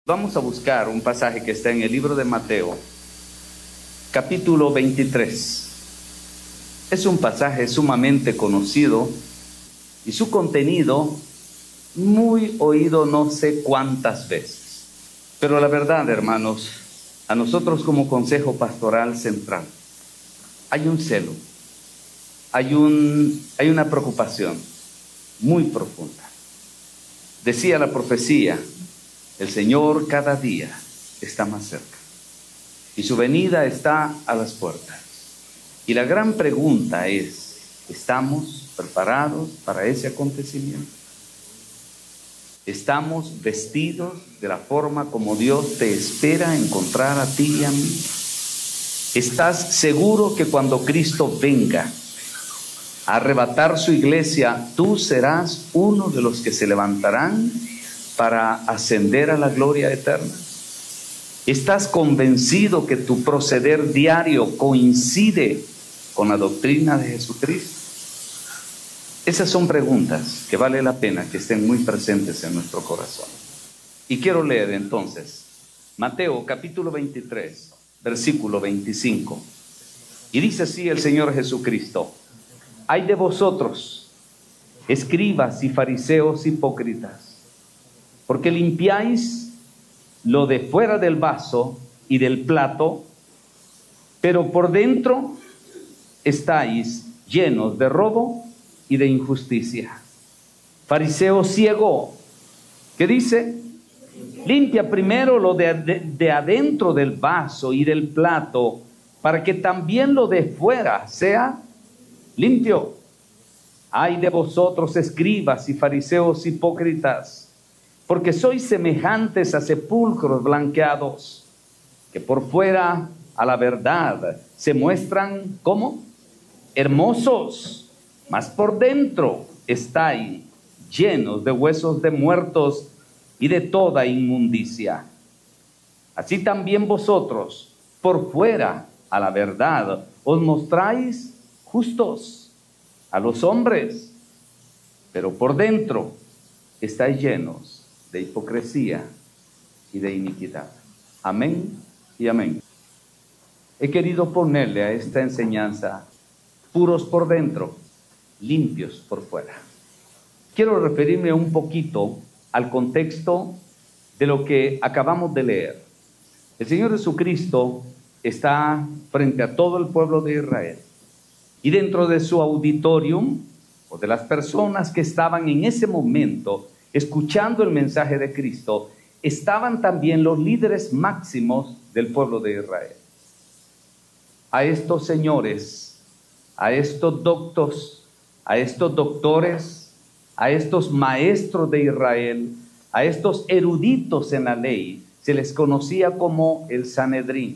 Vamos a buscar un pasaje que está en el libro de Mateo, capítulo 23. Es un pasaje sumamente conocido y su contenido muy oído no sé cuántas veces. Pero la verdad, hermanos, a nosotros como Consejo Pastoral Central hay un celo, hay una preocupación muy profunda. Decía la profecía: el Señor cada día está más cerca y su venida está a las puertas. Y la gran pregunta es: ¿estamos preparados para ese acontecimiento? ¿Estamos vestidos de la forma como Dios te espera encontrar a ti y a mí? ¿Estás seguro que cuando Cristo venga a arrebatar su iglesia, tú serás uno de los que se levantarán para ascender a la gloria eterna? ¿Estás convencido que tu proceder diario coincide con la doctrina de Jesucristo? Esas son preguntas que vale la pena que estén muy presentes en nuestro corazón. Y quiero leer entonces Mateo capítulo 23, versículo 25. Y dice así el Señor Jesucristo: ¡ay de vosotros, escribas y fariseos hipócritas! Porque limpiáis lo de fuera del vaso y del plato, pero por dentro estáis llenos de robo y de injusticia. Fariseo ciego, ¿qué dice? Limpia primero lo de adentro del vaso y del plato, para que también lo de fuera sea limpio. ¡ay de vosotros, escribas y fariseos hipócritas! Porque sois semejantes a sepulcros blanqueados, que por fuera a la verdad se muestran como hermosos, mas por dentro estáis llenos de huesos de muertos y de toda inmundicia. Así también vosotros, por fuera a la verdad, os mostráis justos a los hombres, pero por dentro estáis llenos de hipocresía y de iniquidad. Amén y amén. He querido ponerle a esta enseñanza: puros por dentro, limpios por fuera. Quiero referirme un poquito al contexto de lo que acabamos de leer. El Señor Jesucristo está frente a todo el pueblo de Israel, y dentro de su auditorium, o de las personas que estaban en ese momento escuchando el mensaje de Cristo, estaban también los líderes máximos del pueblo de Israel. A estos señores, a estos doctos, a estos doctores, a estos maestros de Israel, a estos eruditos en la ley, se les conocía como el Sanedrín.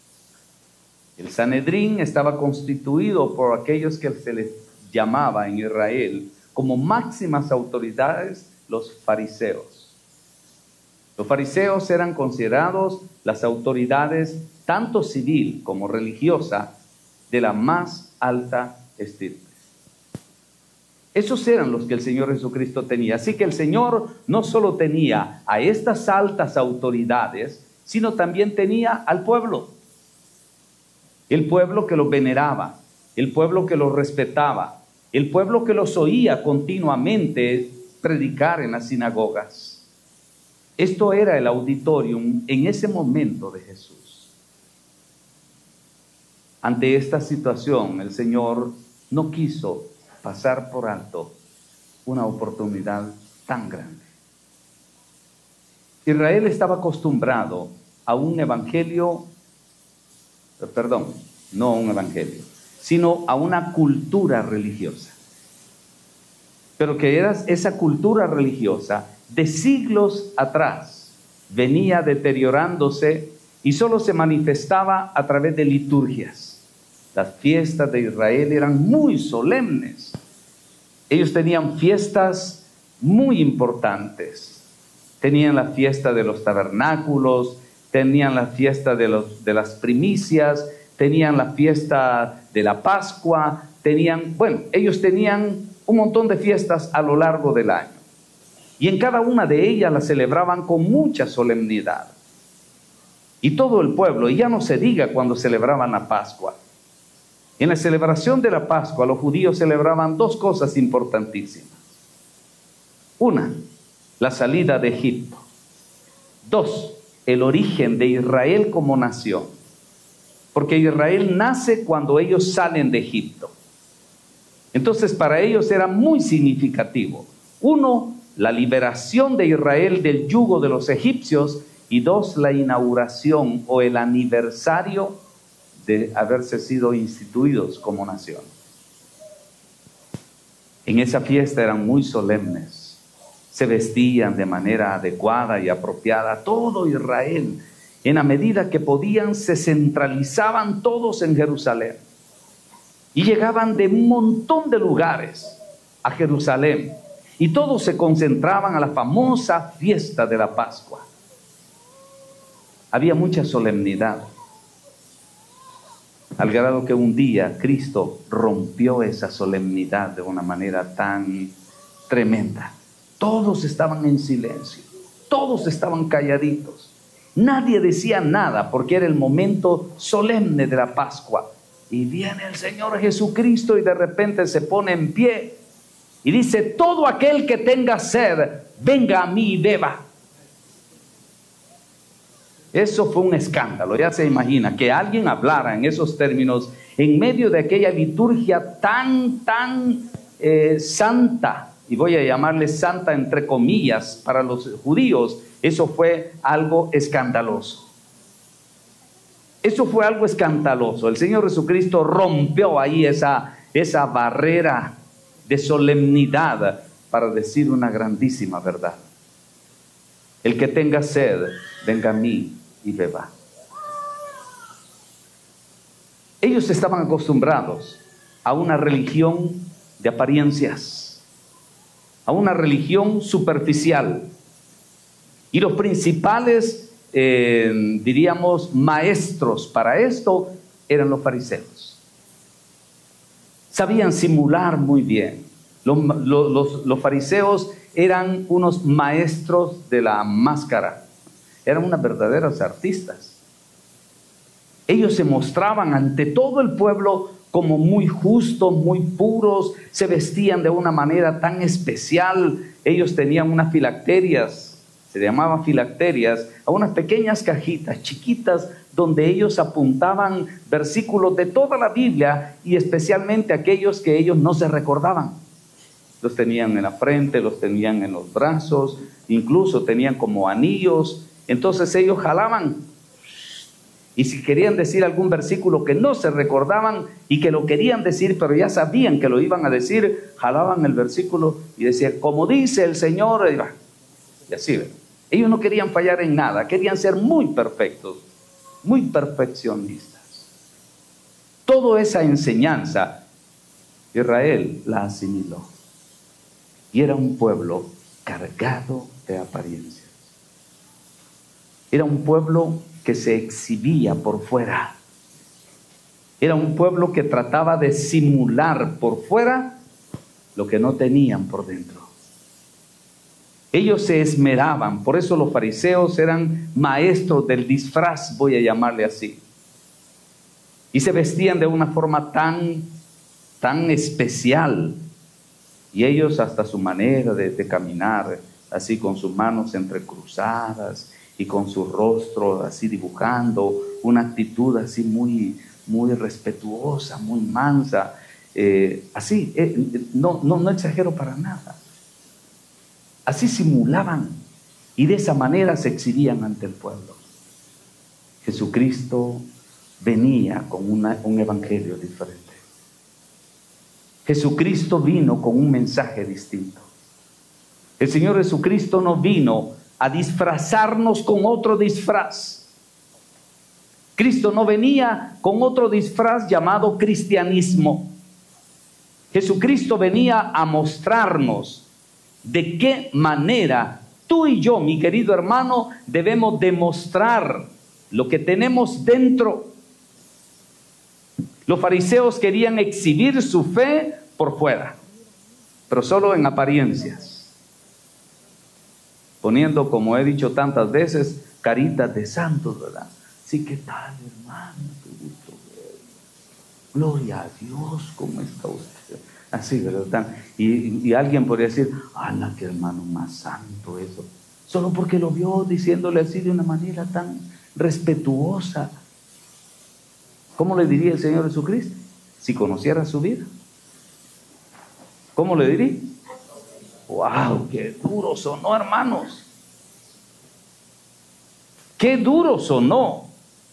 El Sanedrín estaba constituido por aquellos que se les llamaba en Israel como máximas autoridades, los fariseos. Los fariseos eran considerados las autoridades tanto civil como religiosa de la más alta estirpe. Esos eran los que el Señor Jesucristo tenía. Así que el Señor no solo tenía a estas altas autoridades, sino también tenía al pueblo. El pueblo que los veneraba, el pueblo que los respetaba, el pueblo que los oía continuamente predicar en las sinagogas. Esto era el auditorium en ese momento de Jesús. Ante esta situación, el Señor no quiso pasar por alto una oportunidad tan grande. Israel estaba acostumbrado a un evangelio, no a un evangelio, sino a una cultura religiosa. Pero que era esa cultura religiosa de siglos atrás, venía deteriorándose y solo se manifestaba a través de liturgias. Las fiestas de Israel eran muy solemnes. Ellos tenían fiestas muy importantes. Tenían la fiesta de los tabernáculos, tenían la fiesta de las primicias, tenían la fiesta de la Pascua, ellos tenían un montón de fiestas a lo largo del año. y en cada una de ellas la celebraban con mucha solemnidad. Y todo el pueblo, y ya no se diga cuando celebraban la Pascua. En la celebración de la Pascua, los judíos celebraban dos cosas importantísimas. Una, la salida de Egipto. Dos, el origen de Israel como nación. Porque Israel nace cuando ellos salen de Egipto. Entonces para ellos era muy significativo. Uno, la liberación de Israel del yugo de los egipcios. Y dos, la inauguración o el aniversario de haberse sido instituidos como nación. En esa fiesta eran muy solemnes. Se vestían de manera adecuada y apropiada. Todo Israel, en la medida que podían, se centralizaban todos en Jerusalén. Y llegaban de un montón de lugares a Jerusalén. Y todos se concentraban a la famosa fiesta de la Pascua. Había mucha solemnidad. Al grado que un día Cristo rompió esa solemnidad de una manera tan tremenda. Todos estaban en silencio. Todos estaban calladitos. Nadie decía nada porque era el momento solemne de la Pascua. Y viene el Señor Jesucristo y de repente se pone en pie y dice: todo aquel que tenga sed, venga a mí y beba. Eso fue un escándalo. Ya se imagina que alguien hablara en esos términos en medio de aquella liturgia tan santa, y voy a llamarle santa entre comillas para los judíos. Eso fue algo escandaloso. Eso fue algo escandaloso. El Señor Jesucristo rompió ahí esa barrera de solemnidad para decir una grandísima verdad. El que tenga sed, venga a mí y beba. Ellos estaban acostumbrados a una religión de apariencias, a una religión superficial. Y los principales, diríamos, maestros para esto eran los fariseos. Sabían simular muy bien. Los fariseos eran unos maestros de la máscara. Eran unos verdaderos artistas. Ellos se mostraban ante todo el pueblo como muy justos, muy puros. Se vestían de una manera tan especial. Ellos tenían unas filacterias, se llamaban filacterias, a unas pequeñas cajitas chiquitas donde ellos apuntaban versículos de toda la Biblia y especialmente aquellos que ellos no se recordaban. Los tenían en la frente, los tenían en los brazos, incluso tenían como anillos. Entonces ellos jalaban, y si querían decir algún versículo que no se recordaban y que lo querían decir pero ya sabían que lo iban a decir, jalaban el versículo y decían: como dice el Señor, y así. Ellos no querían fallar en nada, querían ser muy perfectos, muy perfeccionistas. Toda esa enseñanza Israel la asimiló, y era un pueblo cargado de apariencias. Era un pueblo que se exhibía por fuera. Era un pueblo que trataba de simular por fuera lo que no tenían por dentro. Ellos se esmeraban, por eso los fariseos eran maestros del disfraz, voy a llamarle así. Y se vestían de una forma tan especial. Y ellos, hasta su manera de caminar, así con sus manos entrecruzadas y con su rostro así dibujando una actitud así muy respetuosa, muy mansa, no exagero para nada. Así simulaban y de esa manera se exhibían ante el pueblo. Jesucristo venía con un evangelio diferente. Jesucristo vino con un mensaje distinto. El Señor Jesucristo no vino a disfrazarnos con otro disfraz. Cristo no venía con otro disfraz llamado cristianismo. Jesucristo venía a mostrarnos de qué manera tú y yo, mi querido hermano, debemos demostrar lo que tenemos dentro. Los fariseos querían exhibir su fe por fuera, pero solo en apariencias. poniendo, como he dicho tantas veces, caritas de santos, ¿verdad? Sí, ¿qué tal, hermano? Qué gusto verlo. Gloria a Dios, ¿cómo está usted? Así, ¿verdad? Y alguien podría decir, ¡ala, qué hermano más santo eso! Solo porque lo vio diciéndole así de una manera tan respetuosa. ¿Cómo le diría el Señor Jesucristo si conociera su vida? ¿Cómo le diría? ¡Wow! ¡Qué duro sonó, hermanos! ¡Qué duro sonó!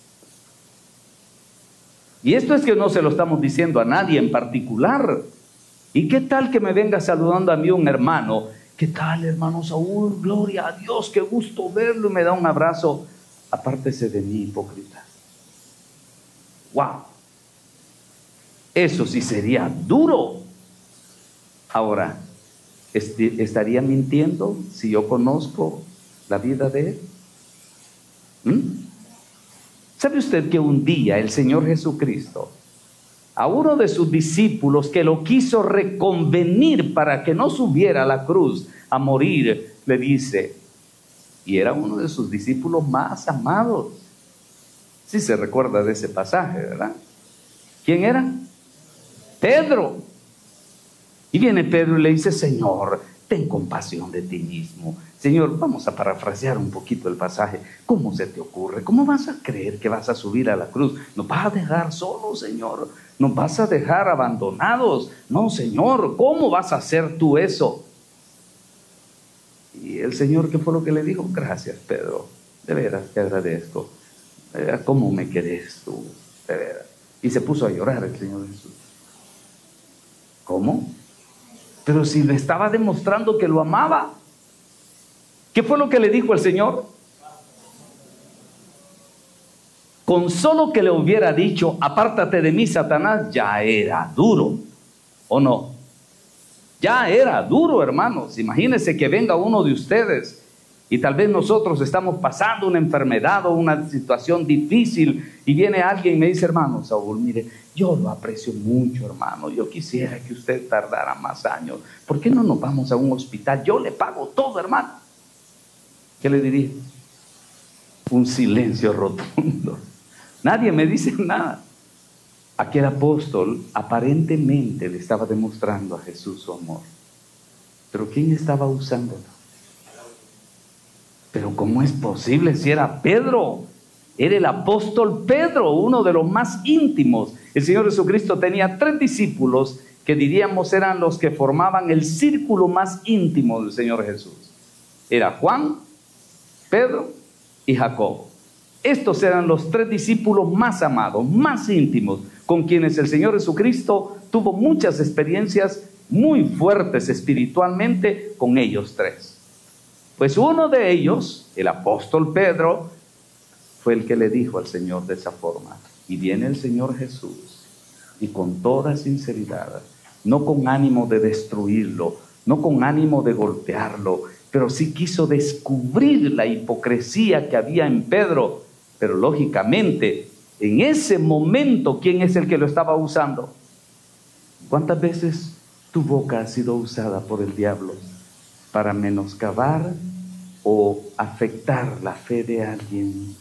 Y esto es que no se lo estamos diciendo a nadie en particular. ¿Y qué tal que me venga saludando a mí un hermano? ¿Qué tal, hermano Saúl? Gloria a Dios, qué gusto verlo, y me da un abrazo. Apártese de mí, hipócrita. ¡Wow! Eso sí sería duro. Ahora, ¿estaría mintiendo si yo conozco la vida de él? ¿Sabe usted que un día el Señor Jesucristo, a uno de sus discípulos que lo quiso reconvenir para que no subiera a la cruz a morir, le dice, y era uno de sus discípulos más amados? Sí se recuerda de ese pasaje, ¿verdad? ¿Quién era? Pedro. Y viene Pedro y le dice, Señor, ten compasión de ti mismo. Señor, vamos a parafrasear un poquito el pasaje. ¿Cómo se te ocurre? ¿Cómo vas a creer que vas a subir a la cruz? ¿Nos vas a dejar solos, Señor? ¿Nos vas a dejar abandonados? No, Señor, ¿cómo vas a hacer tú eso? Y el Señor, ¿qué fue lo que le dijo? Gracias, Pedro, de veras te agradezco. ¿Cómo me querés tú? De veras. Y se puso a llorar el Señor Jesús. ¿Cómo? Pero si le estaba demostrando que lo amaba. ¿Qué fue lo que le dijo el Señor? Con solo que le hubiera dicho, apártate de mí, Satanás, ya era duro, ¿o no? Ya era duro, hermanos. Imagínense que venga uno de ustedes y tal vez nosotros estamos pasando una enfermedad o una situación difícil y viene alguien y me dice, hermano Saúl, mire, yo lo aprecio mucho, hermano, yo quisiera que usted tardara más años. ¿Por qué no nos vamos a un hospital? Yo le pago todo, hermano. ¿Qué le diría? Un silencio rotundo. Nadie me dice nada. Aquel apóstol aparentemente le estaba demostrando a Jesús su amor. ¿Pero quién estaba usándolo? Pero ¿cómo es posible si era Pedro? Era el apóstol Pedro, uno de los más íntimos. El Señor Jesucristo tenía 3 discípulos que diríamos eran los que formaban el círculo más íntimo del Señor Jesús. Era Juan, Pedro y Jacobo. Estos eran los 3 discípulos más amados, más íntimos, con quienes el Señor Jesucristo tuvo muchas experiencias muy fuertes espiritualmente con ellos 3. Pues uno de ellos, el apóstol Pedro, fue el que le dijo al Señor de esa forma. Y viene el Señor Jesús y con toda sinceridad, no con ánimo de destruirlo, no con ánimo de golpearlo, pero sí quiso descubrir la hipocresía que había en Pedro. Pero lógicamente, en ese momento, ¿quién es el que lo estaba usando? ¿Cuántas veces tu boca ha sido usada por el diablo para menoscabar o afectar la fe de alguien?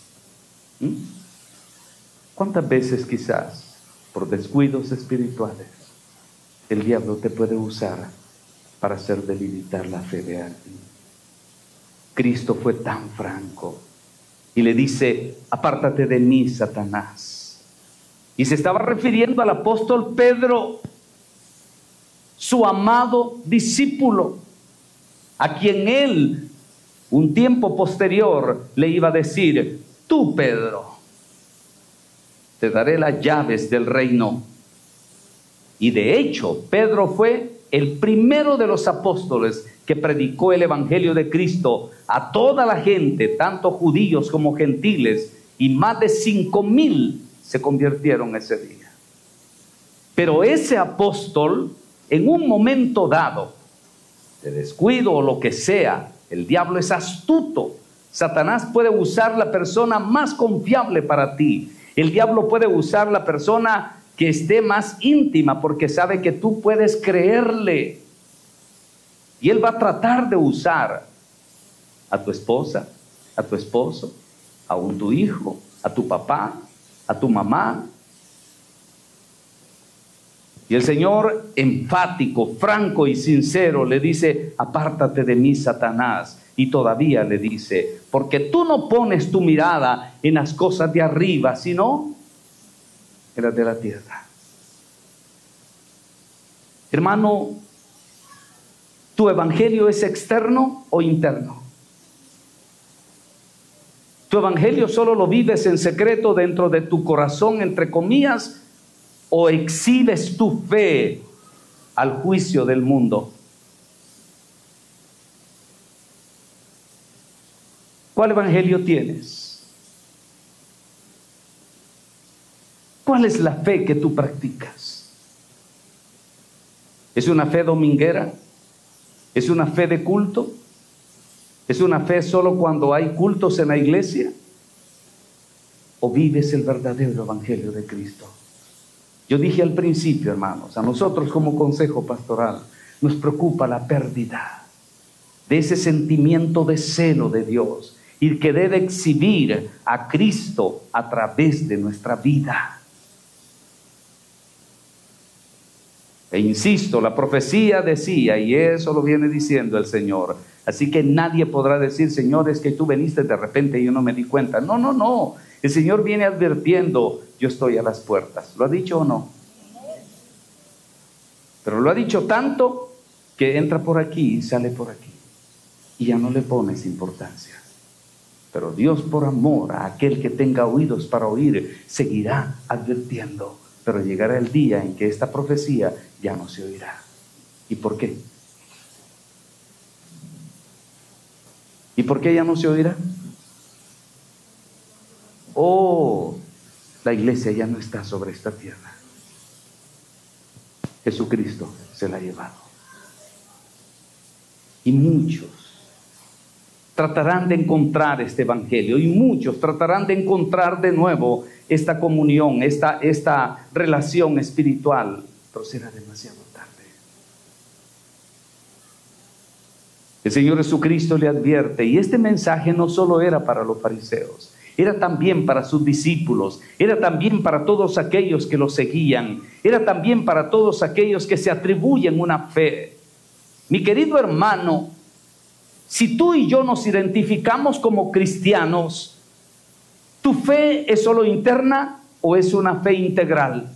¿Cuántas veces quizás por descuidos espirituales el diablo te puede usar para hacer debilitar la fe de alguien? Cristo fue tan franco y le dice, apártate de mí, Satanás. Y se estaba refiriendo al apóstol Pedro, su amado discípulo, a quien él, un tiempo posterior, le iba a decir, tú, Pedro, te daré las llaves del reino. Y de hecho, Pedro fue el primero de los apóstoles que predicó el evangelio de Cristo a toda la gente, tanto judíos como gentiles, y más de 5,000 se convirtieron ese día. Pero ese apóstol, en un momento dado, de descuido o lo que sea, el diablo es astuto. Satanás puede usar la persona más confiable para ti. El diablo puede usar la persona que esté más íntima porque sabe que tú puedes creerle. Y él va a tratar de usar a tu esposa, a tu esposo, aún tu hijo, a tu papá, a tu mamá. Y el Señor, enfático, franco y sincero, le dice: apártate de mí, Satanás. Y todavía le dice: porque tú no pones tu mirada en las cosas de arriba, sino en las de la tierra. Hermano, ¿tu evangelio es externo o interno? ¿Tu evangelio solo lo vives en secreto dentro de tu corazón, entre comillas, o exhibes tu fe al juicio del mundo? ¿Cuál evangelio tienes? ¿Cuál es la fe que tú practicas? ¿Es una fe dominguera? ¿Es una fe de culto? ¿Es una fe solo cuando hay cultos en la iglesia? ¿O vives el verdadero evangelio de Cristo? Yo dije al principio, hermanos, a nosotros como consejo pastoral nos preocupa la pérdida de ese sentimiento de celo de Dios y que debe exhibir a Cristo a través de nuestra vida. E insisto, la profecía decía, y eso lo viene diciendo el Señor, así que nadie podrá decir: Señor, es que tú viniste de repente y yo no me di cuenta. No, no, no. El Señor viene advirtiendo: yo estoy a las puertas. ¿Lo ha dicho o no? Pero lo ha dicho tanto que entra por aquí y sale por aquí, y ya no le pones importancia. Pero Dios, por amor a aquel que tenga oídos para oír, seguirá advirtiendo. Pero llegará el día en que esta profecía ya no se oirá. ¿Y por qué? ¿Y por qué ya no se oirá? Oh, la iglesia ya no está sobre esta tierra. Jesucristo se la ha llevado. Y muchos tratarán de encontrar este evangelio, y muchos tratarán de encontrar de nuevo esta comunión, esta relación espiritual, pero será demasiado tarde. El Señor Jesucristo le advierte, y este mensaje no solo era para los fariseos, era también para sus discípulos, era también para todos aquellos que lo seguían, era también para todos aquellos que se atribuyen una fe. Mi querido hermano, si tú y yo nos identificamos como cristianos, ¿tu fe es solo interna o es una fe integral?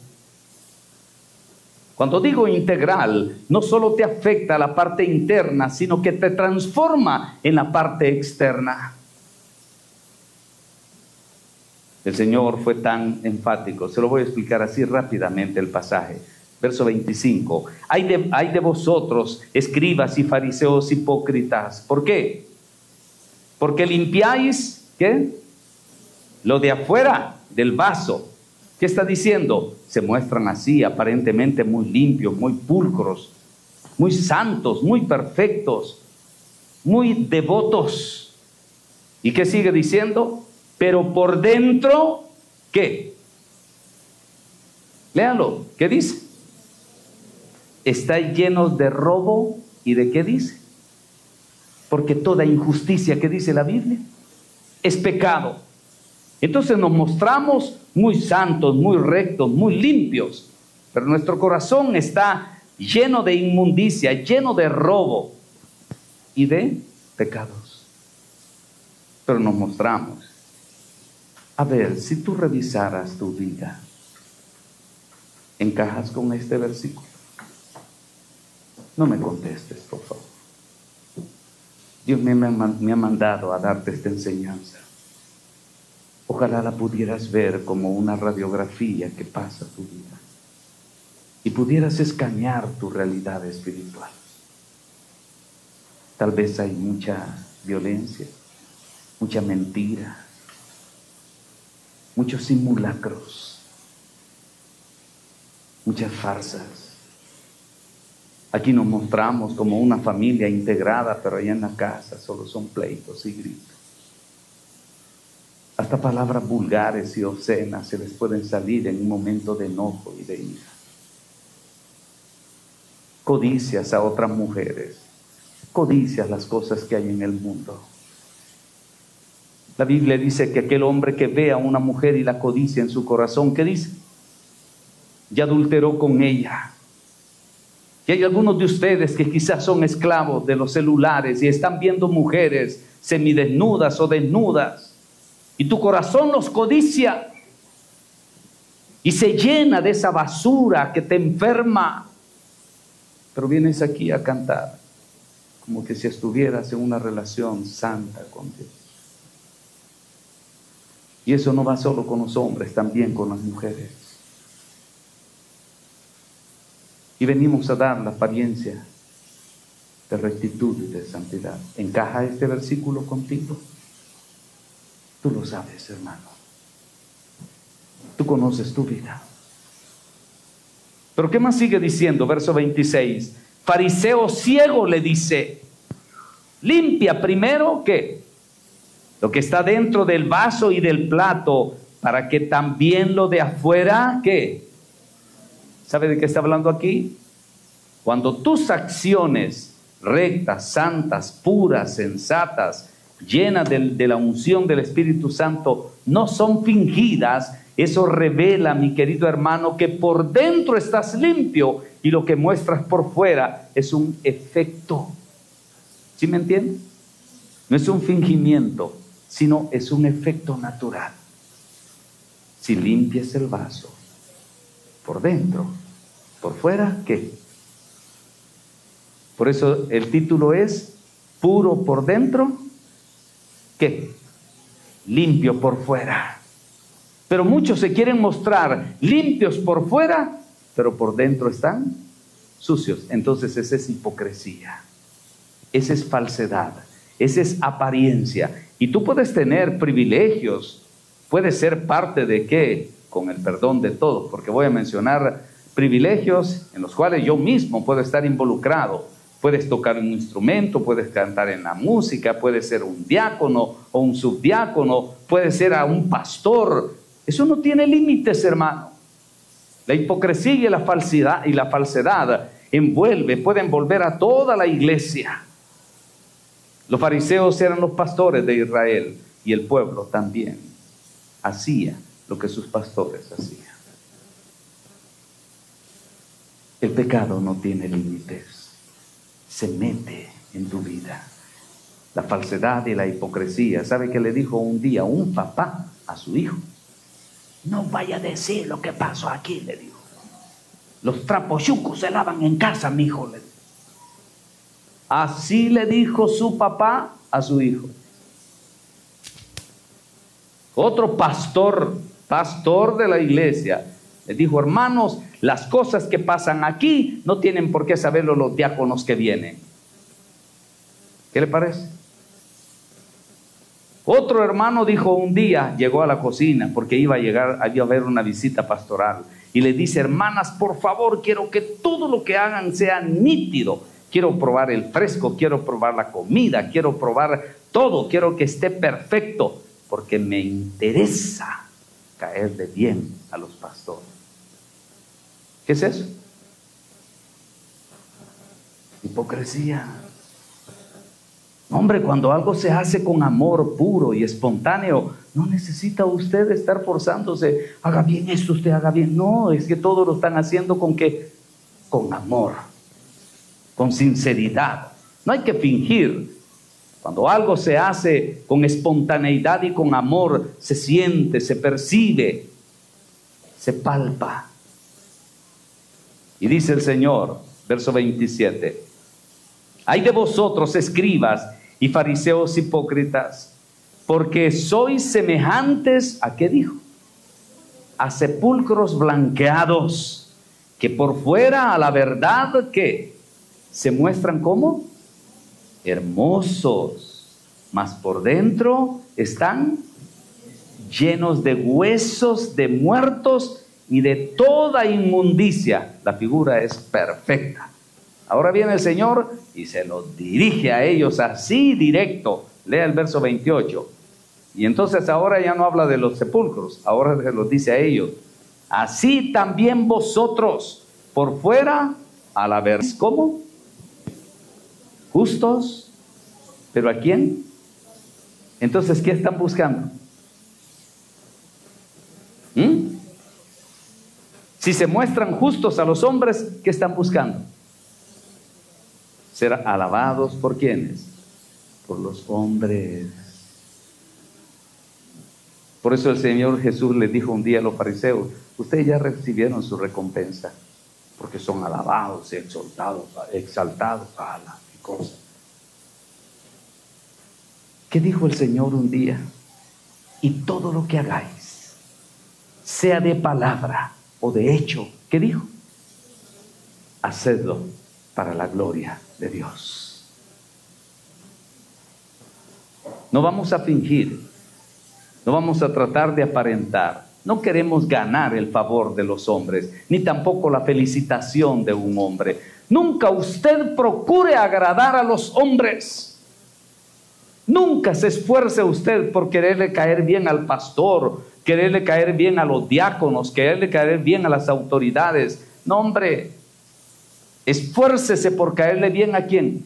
Cuando digo integral, no solo te afecta la parte interna, sino que te transforma en la parte externa. El Señor fue tan enfático, se lo voy a explicar así rápidamente el pasaje. Verso 25, hay de vosotros, escribas y fariseos hipócritas. ¿Por qué? Porque limpiáis, ¿qué? Lo de afuera del vaso. ¿Qué está diciendo? Se muestran así, aparentemente muy limpios, muy pulcros, muy santos, muy perfectos, muy devotos. ¿Y qué sigue diciendo? Pero por dentro, ¿qué? Léanlo, ¿qué dice? Está lleno de robo. ¿Y de qué dice? Porque toda injusticia, ¿qué dice la Biblia? Es pecado. Entonces nos mostramos muy santos, muy rectos, muy limpios, pero nuestro corazón está lleno de inmundicia, lleno de robo y de pecados. Pero nos mostramos. A ver, si tú revisaras tu vida, ¿encajas con este versículo? No me contestes, por favor. Dios me ha mandado a darte esta enseñanza. Ojalá la pudieras ver como una radiografía que pasa tu vida y pudieras escanear tu realidad espiritual. Tal vez hay mucha violencia, mucha mentira, muchos simulacros, muchas farsas. Aquí nos mostramos como una familia integrada, pero allá en la casa solo son pleitos y gritos. Hasta palabras vulgares y obscenas se les pueden salir en un momento de enojo y de ira. Codicias a otras mujeres, codicias las cosas que hay en el mundo. La Biblia dice que aquel hombre que ve a una mujer y la codicia en su corazón, ¿qué dice? Ya adulteró con ella. Y hay algunos de ustedes que quizás son esclavos de los celulares y están viendo mujeres semidesnudas o desnudas, y tu corazón los codicia y se llena de esa basura que te enferma. Pero vienes aquí a cantar como que si estuvieras en una relación santa con Dios. Y eso no va solo con los hombres, también con las mujeres. Y venimos a dar la apariencia de rectitud y de santidad. ¿Encaja este versículo contigo? Tú lo sabes, hermano. Tú conoces tu vida. Pero ¿qué más sigue diciendo? Verso 26. Fariseo ciego le dice, limpia primero, ¿qué? Lo que está dentro del vaso y del plato, para que también lo de afuera, ¿qué? ¿Sabe de qué está hablando aquí? Cuando tus acciones rectas, santas, puras, sensatas, llenas de la unción del Espíritu Santo, no son fingidas, eso revela, mi querido hermano, que por dentro estás limpio y lo que muestras por fuera es un efecto. ¿Sí me entiendes? No es un fingimiento, sino es un efecto natural. Si limpias el vaso por dentro, por fuera, ¿qué? Por eso el título es puro por dentro, ¿qué? Limpio por fuera. Pero muchos se quieren mostrar limpios por fuera, pero por dentro están sucios. Entonces esa es hipocresía, esa es falsedad, esa es apariencia. Y tú puedes tener privilegios, puedes ser parte de ¿qué? Con el perdón de todos, porque voy a mencionar privilegios en los cuales yo mismo puedo estar involucrado. Puedes tocar un instrumento, puedes cantar en la música, puedes ser un diácono o un subdiácono, puedes ser a un pastor. Eso no tiene límites, hermano. La hipocresía y la falsedad puede envolver a toda la iglesia. Los fariseos eran los pastores de Israel y el pueblo también hacía lo que sus pastores hacían. El pecado no tiene límites. Se mete en tu vida. La falsedad y la hipocresía. ¿Sabe qué le dijo un día un papá a su hijo? No vaya a decir lo que pasó aquí, le dijo. Los trapos chucos se lavan en casa, mi hijo, le dijo. Así le dijo su papá a su hijo. Otro pastor de la iglesia, le dijo, hermanos, las cosas que pasan aquí no tienen por qué saberlo los diáconos que vienen. ¿Qué le parece? Otro hermano dijo un día, llegó a la cocina porque iba a haber una visita pastoral y le dice, hermanas, por favor, quiero que todo lo que hagan sea nítido. Quiero probar el fresco, quiero probar la comida, quiero probar todo, quiero que esté perfecto, porque me interesa caerle bien a los pastores. ¿Qué es eso? Hipocresía. Hombre, cuando algo se hace con amor puro y espontáneo, no necesita usted estar forzándose, haga bien esto, usted haga bien. No, es que todos lo están haciendo con amor, con sinceridad. No hay que fingir. Cuando algo se hace con espontaneidad y con amor, se siente, se percibe, se palpa. Y dice el Señor, verso 27, ay de vosotros, escribas y fariseos hipócritas, porque sois semejantes, ¿a qué dijo? A sepulcros blanqueados, que por fuera a la verdad, ¿qué? Se muestran como hermosos, mas por dentro están llenos de huesos de muertos y de toda inmundicia. La figura es perfecta. Ahora viene el Señor y se los dirige a ellos así directo. Lea el verso 28. Y entonces ahora ya no habla de los sepulcros, ahora se los dice a ellos. Así también vosotros, por fuera, a la verdad. ¿Cómo? Justos. ¿Pero a quién? Entonces, ¿qué están buscando? Si se muestran justos a los hombres, ¿qué están buscando? Ser alabados ¿por quiénes? Por los hombres. Por eso el Señor Jesús les dijo un día a los fariseos: ustedes ya recibieron su recompensa, porque son alabados y exaltados. ¡Qué cosa! ¿Qué dijo el Señor un día? Y todo lo que hagáis, sea de palabra o de hecho, ¿qué dijo? Hacedlo para la gloria de Dios. No vamos a fingir, no vamos a tratar de aparentar. No queremos ganar el favor de los hombres, ni tampoco la felicitación de un hombre. Nunca usted procure agradar a los hombres. Nunca se esfuerce usted por quererle caer bien al pastor, quererle caer bien a los diáconos, quererle caer bien a las autoridades. No, hombre, esfuércese por caerle bien ¿a quién?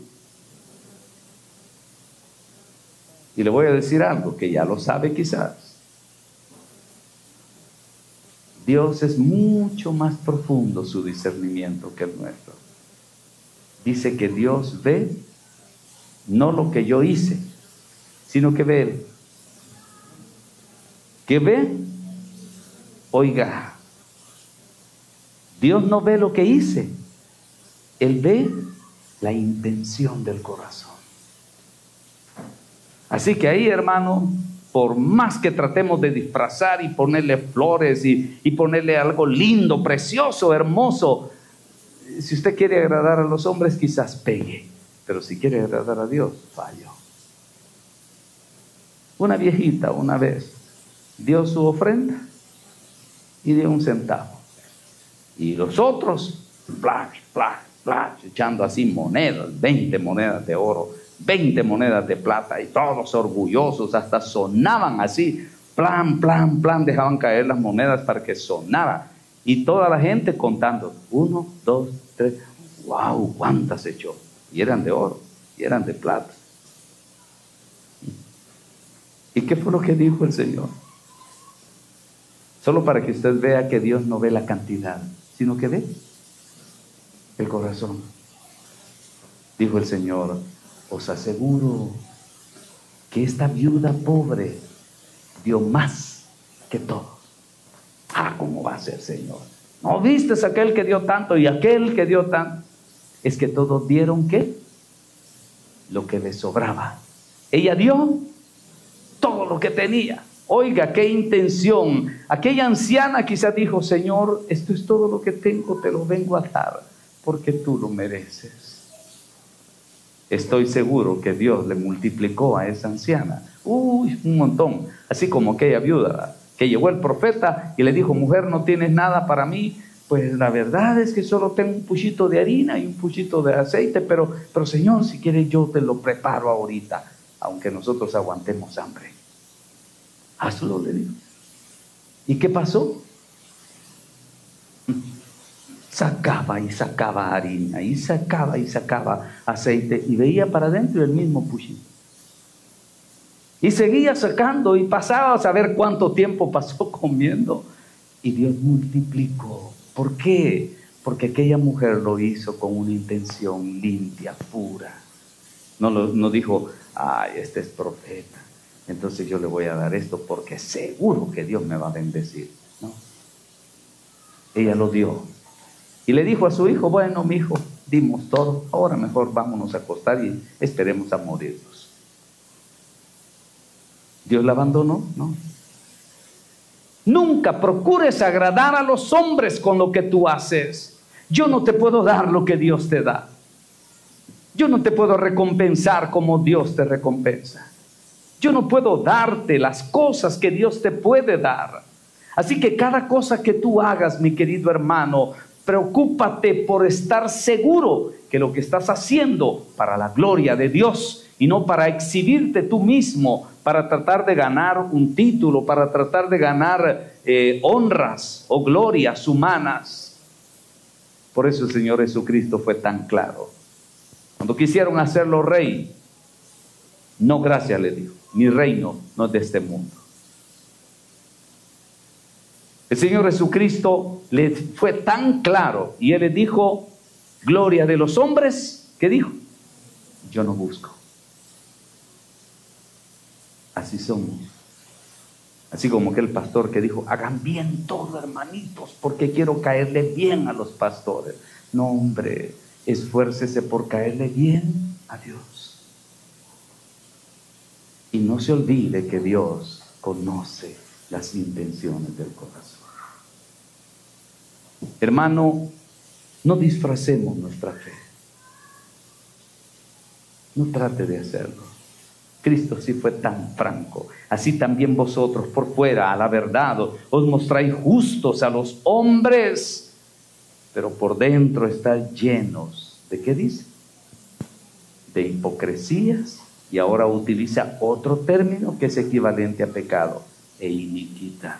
Y le voy a decir algo que ya lo sabe quizás. Dios es mucho más profundo su discernimiento que el nuestro. Dice que Dios ve no lo que yo hice, sino que ve Él. ¿Qué ve? Oiga, Dios no ve lo que hice, Él ve la intención del corazón. Así que ahí, hermano, por más que tratemos de disfrazar y ponerle flores y ponerle algo lindo, precioso, hermoso, si usted quiere agradar a los hombres, quizás pegue, pero si quiere agradar a Dios, falló. Una viejita una vez dio su ofrenda y dio 1 centavo. Y los otros, flash, flash, flash, echando así monedas, 20 monedas de oro, 20 monedas de plata, y todos orgullosos, hasta sonaban así, plan, plan, plan, dejaban caer las monedas para que sonara. Y toda la gente contando, 1, 2, 3, wow, cuántas echó. Y eran de oro, y eran de plata. ¿Y qué fue lo que dijo el Señor? Solo para que usted vea que Dios no ve la cantidad, sino que ve el corazón. Dijo el Señor: os aseguro que esta viuda pobre dio más que todos. ¿Cómo va a ser, Señor? ¿No viste aquel que dio tanto y aquel que dio tanto? Es que todos dieron ¿qué? Lo que les sobraba. Ella dio todo lo que tenía. Oiga, qué intención. Aquella anciana quizás dijo: Señor, esto es todo lo que tengo, te lo vengo a dar, porque tú lo mereces. Estoy seguro que Dios le multiplicó a esa anciana, un montón, así como aquella viuda, que llegó el profeta y le dijo: mujer, ¿no tienes nada para mí? Pues la verdad es que solo tengo un puchito de harina y un puchito de aceite, pero Señor, si quieres yo te lo preparo ahorita, aunque nosotros aguantemos hambre. Hazlo, le digo. ¿Y qué pasó? Sacaba y sacaba harina, y sacaba aceite, y veía para adentro el mismo puchito. Y seguía sacando, y pasaba a saber cuánto tiempo pasó comiendo. Y Dios multiplicó. ¿Por qué? Porque aquella mujer lo hizo con una intención limpia, pura. No dijo: ay, este es profeta, entonces yo le voy a dar esto porque seguro que Dios me va a bendecir. No. Ella lo dio. Y le dijo a su hijo: bueno, mi hijo, dimos todo, ahora mejor vámonos a acostar y esperemos a morirnos. ¿Dios la abandonó? No. Nunca procures agradar a los hombres con lo que tú haces. Yo no te puedo dar lo que Dios te da. Yo no te puedo recompensar como Dios te recompensa. Yo no puedo darte las cosas que Dios te puede dar. Así que cada cosa que tú hagas, mi querido hermano, preocúpate por estar seguro que lo que estás haciendo para la gloria de Dios y no para exhibirte tú mismo, para tratar de ganar un título, para tratar de ganar honras o glorias humanas. Por eso el Señor Jesucristo fue tan claro. Cuando quisieron hacerlo rey, no, gracias, le dijo. mi reino no es de este mundo. El Señor Jesucristo le fue tan claro y Él le dijo, gloria de los hombres, ¿qué dijo? Yo no busco. Así somos. Así como aquel pastor que dijo, hagan bien todo, hermanitos, porque quiero caerle bien a los pastores. No, hombre, esfuércese por caerle bien a Dios. Y no se olvide que Dios conoce las intenciones del corazón. Hermano, no disfracemos nuestra fe. No trate de hacerlo. Cristo sí fue tan franco. Así también vosotros por fuera, a la verdad, os mostráis justos a los hombres, pero por dentro estáis llenos ¿de qué dice? De hipocresías, y ahora utiliza otro término que es equivalente a pecado, e iniquidades.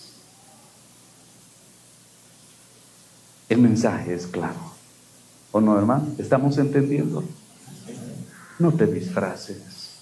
El mensaje es claro, ¿o no, hermano? ¿Estamos entendiendo? No te disfraces.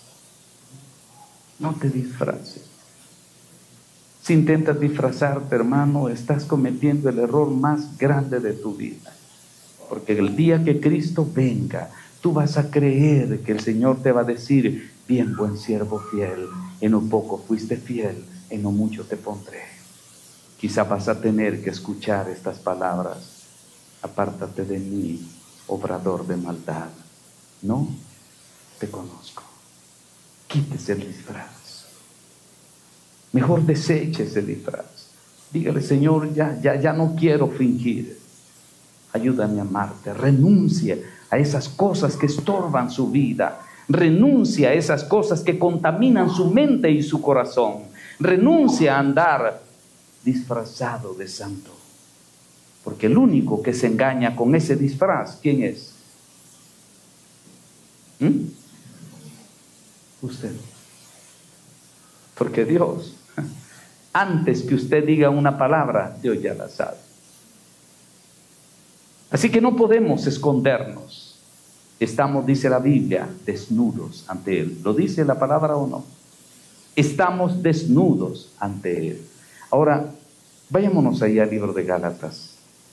No te disfraces. Si intentas disfrazarte, hermano, estás cometiendo el error más grande de tu vida. Porque el día que Cristo venga, tú vas a creer que el Señor te va a decir, bien, buen siervo fiel, en lo poco fuiste fiel, en lo mucho te pondré. Quizá vas a tener que escuchar estas palabras. Apártate de mí, obrador de maldad. No te conozco. Quítese el disfraz. Mejor deseche ese disfraz. Dígale, Señor, ya no quiero fingir. Ayúdame a amarte. Renuncie a esas cosas que estorban su vida. Renuncie a esas cosas que contaminan su mente y su corazón. Renuncie a andar disfrazado de santo. Porque el único que se engaña con ese disfraz, ¿quién es? Usted. Porque Dios, antes que usted diga una palabra, Dios ya la sabe. Así que no podemos escondernos. Estamos, dice la Biblia, desnudos ante Él. ¿Lo dice la palabra o no? Estamos desnudos ante Él. Ahora, vayámonos ahí al libro de Gálatas.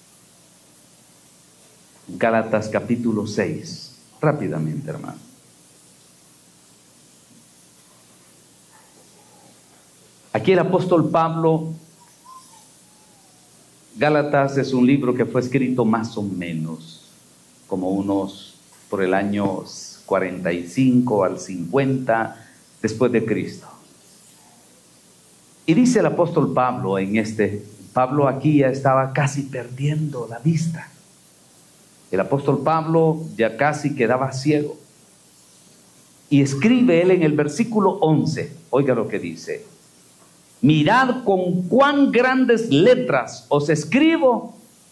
Gálatas capítulo 6. Rápidamente, hermano. Aquí el apóstol Pablo, Gálatas es un libro que fue escrito más o menos como unos por el año 45 al 50 después de Cristo. Y dice el apóstol Pablo Pablo aquí ya estaba casi perdiendo la vista. El apóstol Pablo ya casi quedaba ciego. Y escribe él en el versículo 11, oiga lo que dice: mirad con cuán grandes letras os escribo.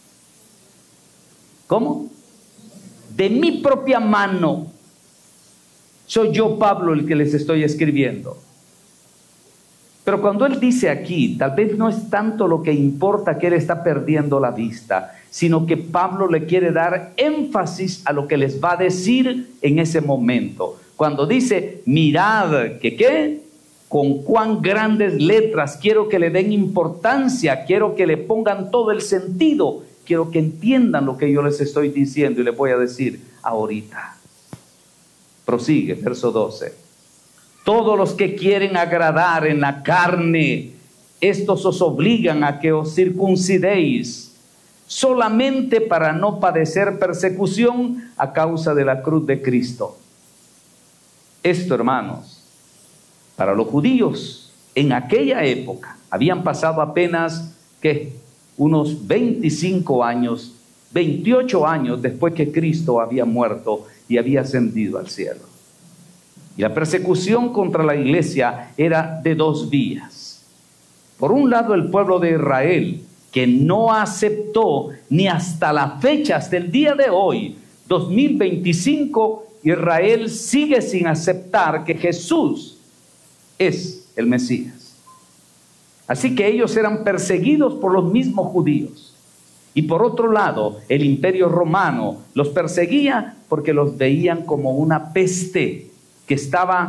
¿Cómo? De mi propia mano. Soy yo, Pablo, el que les estoy escribiendo. Pero cuando él dice aquí, tal vez no es tanto lo que importa que él está perdiendo la vista, sino que Pablo le quiere dar énfasis a lo que les va a decir en ese momento. Cuando dice, mirad, ¿que qué? Con cuán grandes letras, quiero que le den importancia, quiero que le pongan todo el sentido, quiero que entiendan lo que yo les estoy diciendo y les voy a decir ahorita. Prosigue, verso 12. Todos los que quieren agradar en la carne, estos os obligan a que os circuncidéis, solamente para no padecer persecución a causa de la cruz de Cristo. Esto, hermanos, para los judíos en aquella época, habían pasado apenas, ¿qué? Unos 25 años, 28 años después que Cristo había muerto y había ascendido al cielo. Y la persecución contra la iglesia era de dos vías. Por un lado, el pueblo de Israel, que no aceptó ni hasta la fecha, hasta el día de hoy, 2025, Israel sigue sin aceptar que Jesús es el Mesías. Así que ellos eran perseguidos por los mismos judíos. Y por otro lado, el imperio romano los perseguía porque los veían como una peste que estaba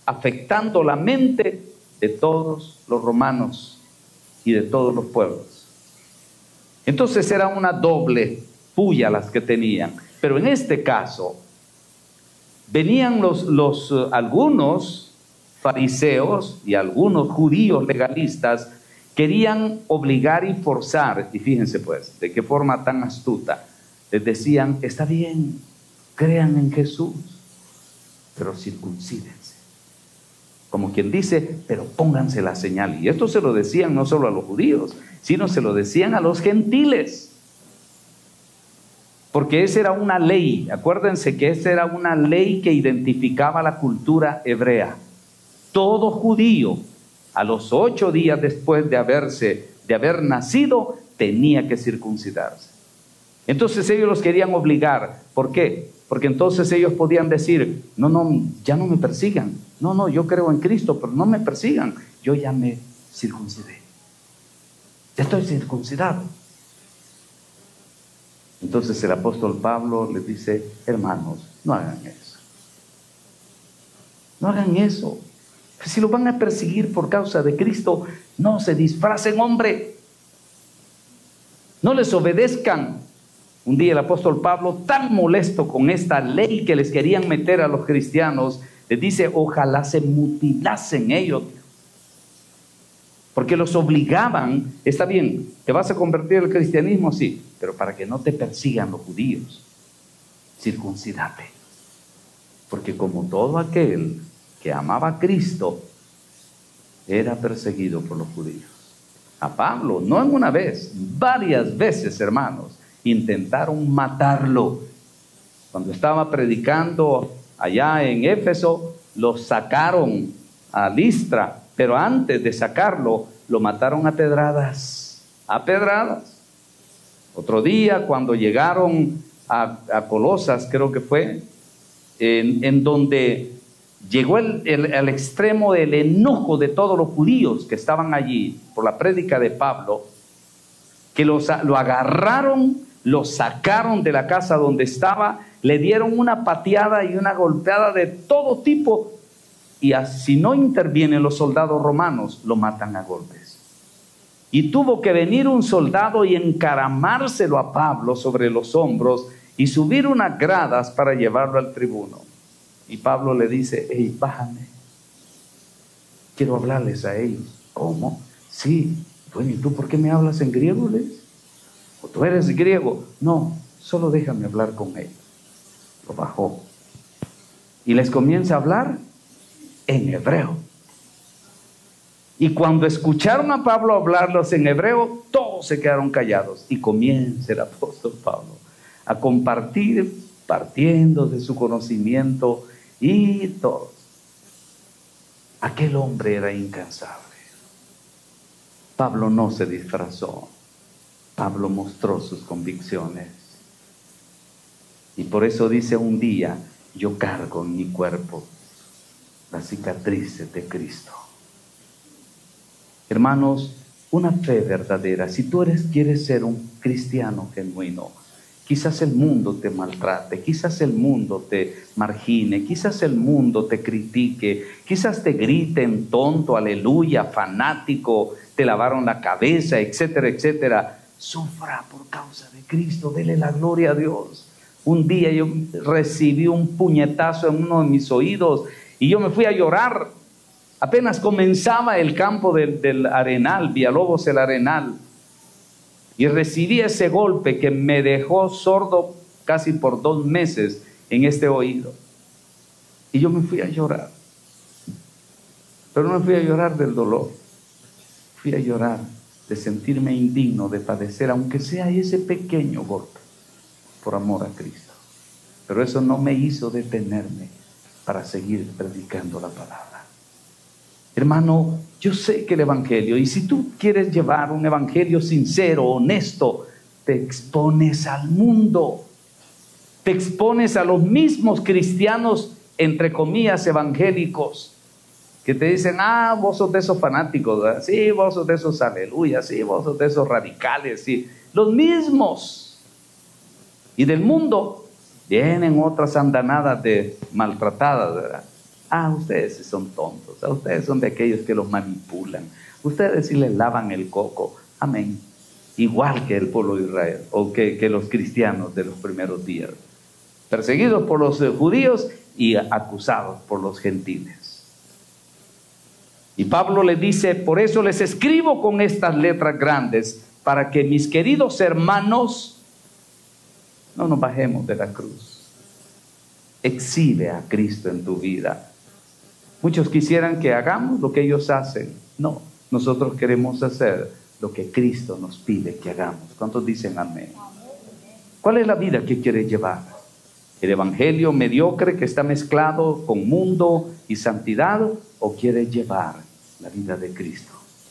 afectando la mente de todos los romanos y de todos los pueblos. Entonces era una doble puya las que tenían. Pero en este caso, venían algunos fariseos y algunos judíos legalistas, querían obligar y forzar, y fíjense pues, de qué forma tan astuta. Les decían, está bien, crean en Jesús, pero circuncídense. Como quien dice, pero pónganse la señal. Y esto se lo decían no solo a los judíos, sino se lo decían a los gentiles. Porque esa era una ley, acuérdense que esa era una ley que identificaba la cultura hebrea. Todo judío, a los 8 días después de haber nacido, tenía que circuncidarse. Entonces ellos los querían obligar. ¿Por qué? Porque entonces ellos podían decir, no, ya no me persigan. No, yo creo en Cristo, pero no me persigan. Yo ya me circuncidé. Ya estoy circuncidado. Entonces el apóstol Pablo les dice, hermanos, no hagan eso. No hagan eso. Si lo van a perseguir por causa de Cristo, no se disfracen, hombre. No les obedezcan. Un día el apóstol Pablo, tan molesto con esta ley que les querían meter a los cristianos, les dice, ojalá se mutilasen ellos. Porque los obligaban, está bien, ¿te vas a convertir al cristianismo? Sí, pero para que no te persigan los judíos, circuncídate. Porque como todo aquel que amaba a Cristo, era perseguido por los judíos. A Pablo, no en una vez, varias veces, hermanos, intentaron matarlo. Cuando estaba predicando allá en Éfeso, lo sacaron a Listra, pero antes de sacarlo, lo mataron a pedradas. A pedradas. Otro día, cuando llegaron a Colosas, creo que fue, en donde llegó al extremo del enojo de todos los judíos que estaban allí por la prédica de Pablo, que lo agarraron, lo sacaron de la casa donde estaba, le dieron una pateada y una golpeada de todo tipo, y si no intervienen los soldados romanos, lo matan a golpes. Y tuvo que venir un soldado y encaramárselo a Pablo sobre los hombros y subir unas gradas para llevarlo al tribuno. Y Pablo le dice, hey, bájame, quiero hablarles a ellos. ¿Cómo? Sí. Bueno, ¿y tú por qué me hablas en griego, les? ¿O tú eres griego? No, solo déjame hablar con ellos. Lo bajó y les comienza a hablar en hebreo. Y cuando escucharon a Pablo hablarlos en hebreo, todos se quedaron callados. Y comienza el apóstol Pablo a compartir, partiendo de su conocimiento y todo. Aquel hombre era incansable. Pablo no se disfrazó. Pablo mostró sus convicciones. Y por eso dice un día, yo cargo en mi cuerpo las cicatrices de Cristo. Hermanos, una fe verdadera, si tú quieres ser un cristiano genuino, quizás el mundo te maltrate, quizás el mundo te margine, quizás el mundo te critique, quizás te griten tonto, aleluya, fanático, te lavaron la cabeza, etcétera, etcétera. Sufra por causa de Cristo, dele la gloria a Dios. Un día yo recibí un puñetazo en uno de mis oídos y yo me fui a llorar. Apenas comenzaba el campo del Arenal, Villalobos el Arenal, y recibí ese golpe que me dejó sordo casi por 2 meses en este oído. Y yo me fui a llorar. Pero no me fui a llorar del dolor, fui a llorar de sentirme indigno de padecer, aunque sea ese pequeño golpe, por amor a Cristo. Pero eso no me hizo detenerme para seguir predicando la palabra. Hermano, yo sé que el evangelio, y si tú quieres llevar un evangelio sincero, honesto, te expones al mundo, te expones a los mismos cristianos, entre comillas, evangélicos, que te dicen, vos sos de esos fanáticos, ¿verdad? Sí, vos sos de esos aleluya, sí, vos sos de esos radicales, sí, los mismos. Y del mundo vienen otras andanadas de maltratadas, ¿verdad? Ah, ustedes sí son tontos, ustedes son de aquellos que los manipulan, ustedes sí les lavan el coco, amén. Igual que el pueblo de Israel, o que los cristianos de los primeros días, perseguidos por los judíos y acusados por los gentiles. Y Pablo le dice: por eso les escribo con estas letras grandes, para que mis queridos hermanos no nos bajemos de la cruz. Exhibe a Cristo en tu vida. Muchos quisieran que hagamos lo que ellos hacen. No, nosotros queremos hacer lo que Cristo nos pide que hagamos. ¿Cuántos dicen amén? ¿Cuál es la vida que quieres llevar? ¿El evangelio mediocre que está mezclado con mundo y santidad, o quieres llevar la vida de Cristo?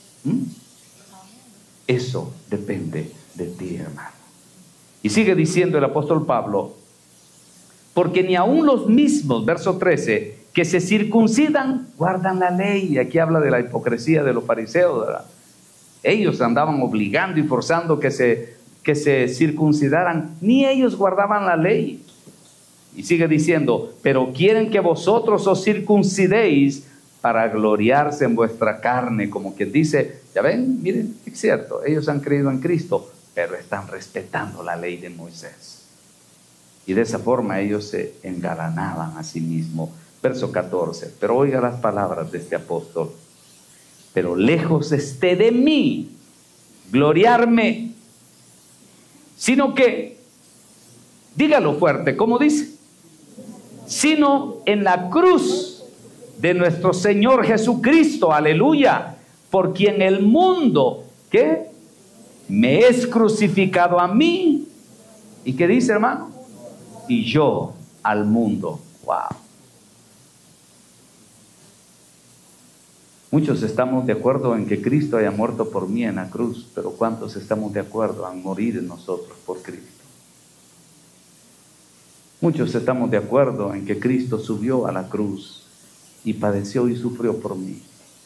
Eso depende de ti, hermano. Y sigue diciendo el apóstol Pablo: porque ni aun los mismos, verso 13, que se circuncidan, guardan la ley. Y aquí habla de la hipocresía de los fariseos, ¿verdad? Ellos andaban obligando y forzando que se circuncidaran, ni ellos guardaban la ley. Y sigue diciendo: pero quieren que vosotros os circuncidéis para gloriarse en vuestra carne. Como quien dice: ya ven, miren, es cierto, ellos han creído en Cristo, pero están respetando la ley de Moisés. Y de esa forma ellos se engalanaban a sí mismos. Verso 14, pero oiga las palabras de este apóstol: pero lejos esté de mí gloriarme, sino que, dígalo fuerte, ¿cómo dice? Sino en la cruz de nuestro Señor Jesucristo, aleluya, por quien el mundo, ¿qué? Me es crucificado a mí. ¿Y qué dice, hermano? Y yo al mundo. Wow. Muchos estamos de acuerdo en que Cristo haya muerto por mí en la cruz, pero ¿cuántos estamos de acuerdo en morir nosotros por Cristo? Muchos estamos de acuerdo en que Cristo subió a la cruz y padeció y sufrió por mí.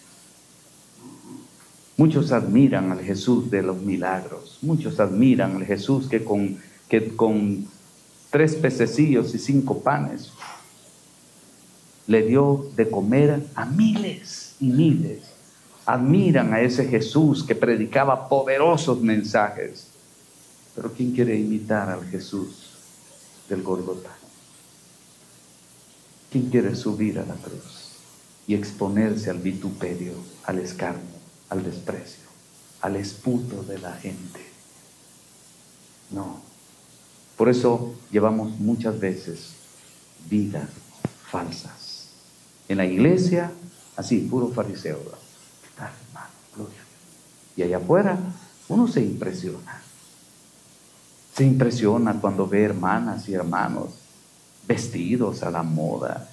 Muchos admiran al Jesús de los milagros. Muchos admiran al Jesús que con 3 pececillos y 5 panes le dio de comer a miles y miles. Admiran a ese Jesús que predicaba poderosos mensajes. Pero ¿quién quiere imitar al Jesús del Gólgota? ¿Quién quiere subir a la cruz y exponerse al vituperio, al escarnio, al desprecio, al esputo de la gente? No. Por eso llevamos muchas veces vidas falsas. En la iglesia, así, puro fariseo. ¿Qué tal, hermano? Gloria. Y allá afuera, uno se impresiona. Se impresiona cuando ve hermanas y hermanos vestidos a la moda.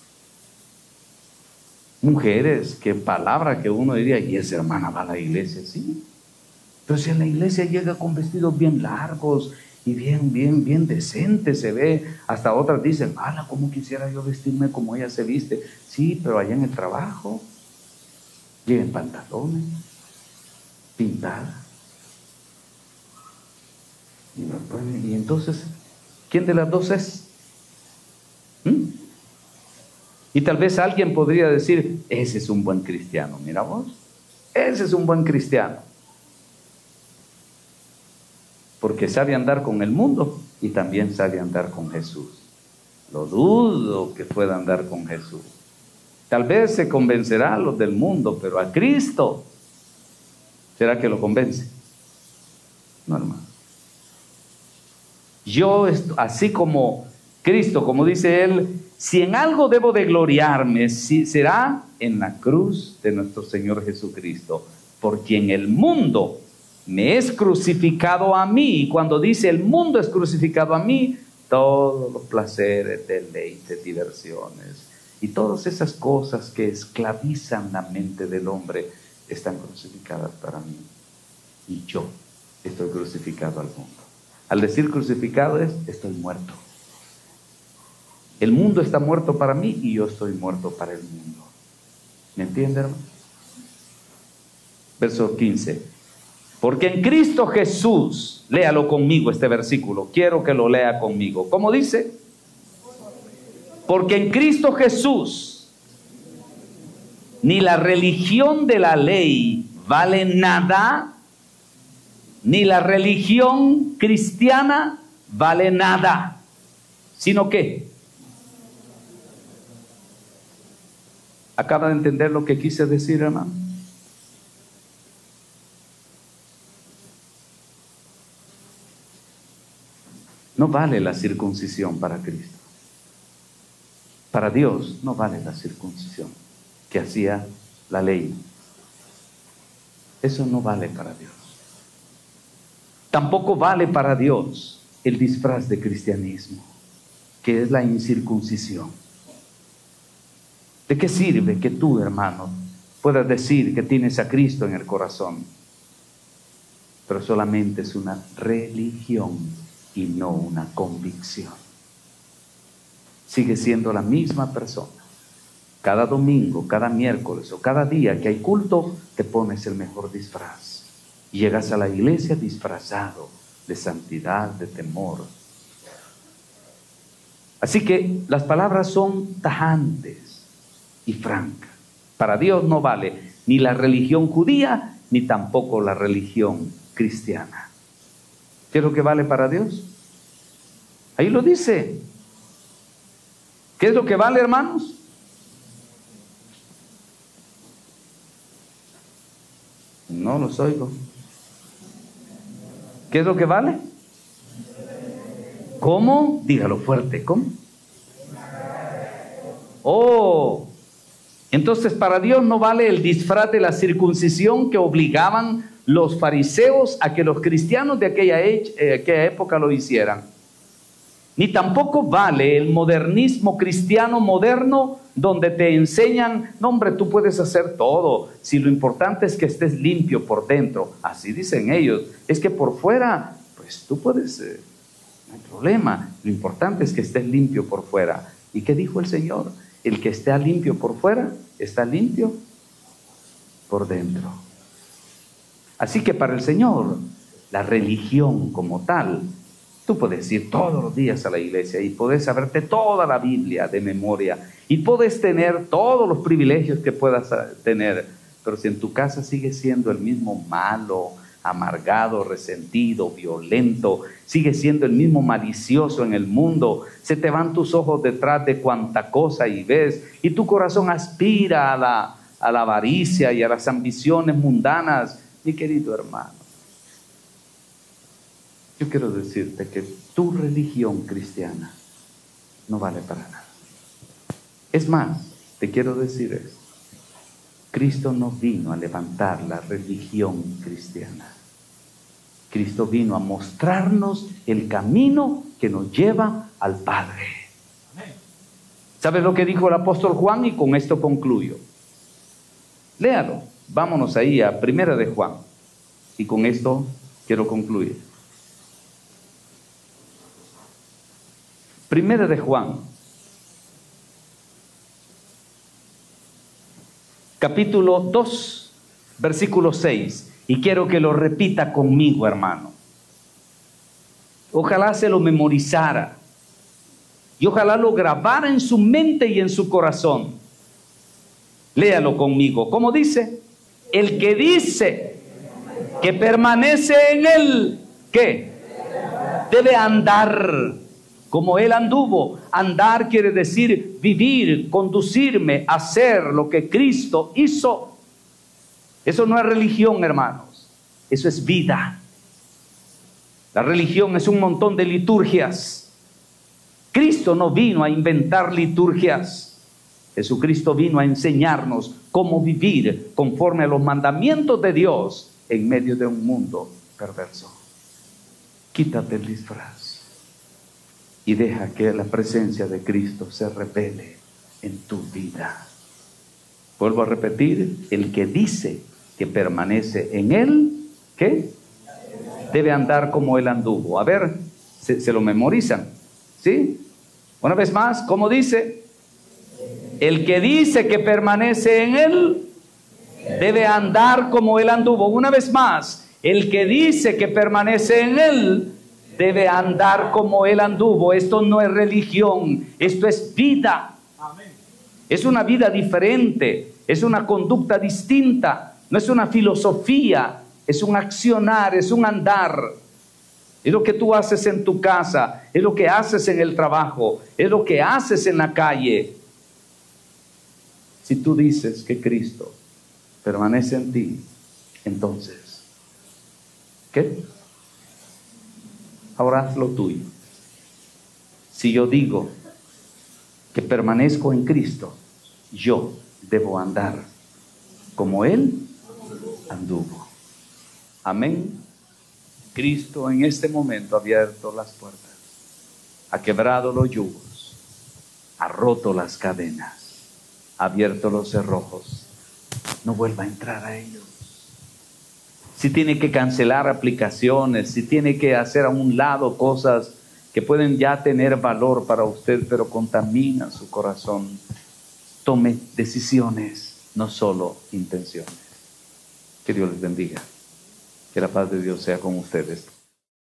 Mujeres, que palabra que uno diría: y esa hermana va a la iglesia, sí. Pero si en la iglesia llega con vestidos bien largos y bien decentes, se ve. Hasta otras dicen: ala, ¿cómo quisiera yo vestirme como ella se viste? Sí, pero allá en el trabajo llega en pantalones, pintada. Y entonces, ¿quién de las dos es? Y tal vez alguien podría decir: ese es un buen cristiano. Mira vos, ese es un buen cristiano, porque sabe andar con el mundo y también sabe andar con Jesús. Lo dudo que pueda andar con Jesús. Tal vez se convencerá a los del mundo, pero a Cristo, ¿será que lo convence? No, hermano. Yo, así como Cristo, como dice él, si en algo debo de gloriarme, será en la cruz de nuestro Señor Jesucristo, por quien el mundo me es crucificado a mí. Y cuando dice el mundo es crucificado a mí, todos los placeres, deleites, diversiones y todas esas cosas que esclavizan la mente del hombre están crucificadas para mí. Y yo estoy crucificado al mundo. Al decir crucificado estoy muerto. El mundo está muerto para mí y yo estoy muerto para el mundo. ¿Me entienden, hermano? Verso 15. Porque en Cristo Jesús, léalo conmigo este versículo, quiero que lo lea conmigo. ¿Cómo dice? Porque en Cristo Jesús ni la religión de la ley vale nada, ni la religión cristiana vale nada, sino que acaba de entender lo que quise decir, hermano. No vale la circuncisión para Cristo. Para Dios no vale la circuncisión que hacía la ley. Eso no vale para Dios. Tampoco vale para Dios el disfraz de cristianismo, que es la incircuncisión. ¿De qué sirve que tú, hermano, puedas decir que tienes a Cristo en el corazón, pero solamente es una religión y no una convicción? Sigue siendo la misma persona. Cada domingo, cada miércoles o cada día que hay culto, te pones el mejor disfraz. Y llegas a la iglesia disfrazado de santidad, de temor. Así que las palabras son tajantes y francas. Para Dios no vale ni la religión judía, ni tampoco la religión cristiana. ¿Qué es lo que vale para Dios? Ahí lo dice. ¿Qué es lo que vale, hermanos? No los oigo. ¿Qué es lo que vale? ¿Cómo? Dígalo fuerte. ¿Cómo? Oh, entonces para Dios no vale el disfraz de la circuncisión que obligaban los fariseos a que los cristianos de aquella época lo hicieran. Ni tampoco vale el modernismo cristiano moderno donde te enseñan, no hombre, tú puedes hacer todo, si lo importante es que estés limpio por dentro. Así dicen ellos, es que por fuera, pues tú puedes, no hay problema, lo importante es que estés limpio por fuera. ¿Y qué dijo el Señor? El que esté limpio por fuera, está limpio por dentro. Así que para el Señor, la religión como tal, tú puedes ir todos los días a la iglesia y puedes saberte toda la Biblia de memoria y puedes tener todos los privilegios que puedas tener, pero si en tu casa sigues siendo el mismo malo, amargado, resentido, violento, sigues siendo el mismo malicioso en el mundo, se te van tus ojos detrás de cuanta cosa y ves, y tu corazón aspira a la avaricia y a las ambiciones mundanas, mi querido hermano. Yo quiero decirte que tu religión cristiana no vale para nada. Es más, te quiero decir esto. Cristo no vino a levantar la religión cristiana. Cristo vino a mostrarnos el camino que nos lleva al Padre. ¿Sabes lo que dijo el apóstol Juan? Y con esto concluyo. Léalo. Vámonos ahí a 1 de Juan. Y con esto quiero concluir. 1 de Juan, capítulo 2, versículo 6. Y quiero que lo repita conmigo, hermano. Ojalá se lo memorizara. Y ojalá lo grabara en su mente y en su corazón. Léalo conmigo. ¿Cómo dice? El que dice que permanece en él, ¿qué? Debe andar como él anduvo. Andar quiere decir vivir, conducirme, hacer lo que Cristo hizo. Eso no es religión, hermanos. Eso es vida. La religión es un montón de liturgias. Cristo no vino a inventar liturgias. Jesucristo vino a enseñarnos cómo vivir conforme a los mandamientos de Dios en medio de un mundo perverso. Quítate el disfraz y deja que la presencia de Cristo se revele en tu vida. Vuelvo a repetir, el que dice que permanece en él, ¿qué? Debe andar como él anduvo. A ver, se lo memorizan, ¿sí? Una vez más, ¿cómo dice? El que dice que permanece en él, debe andar como él anduvo. Una vez más, el que dice que permanece en él, debe andar como él anduvo. Esto no es religión, esto es vida. Es una vida diferente. Es una conducta distinta, no es una filosofía, es un accionar, es un andar. Es lo que tú haces en tu casa, es lo que haces en el trabajo, es lo que haces en la calle. Si tú dices que Cristo permanece en ti, entonces, ¿qué? Ahora haz lo tuyo. Si yo digo que permanezco en Cristo, yo debo andar como Él anduvo. Amén. Cristo en este momento ha abierto las puertas, ha quebrado los yugos, ha roto las cadenas, ha abierto los cerrojos. No vuelva a entrar a ellos. Si tiene que cancelar aplicaciones, si tiene que hacer a un lado cosas que pueden ya tener valor para usted, pero contaminan su corazón, tome decisiones, no solo intenciones. Que Dios les bendiga. Que la paz de Dios sea con ustedes.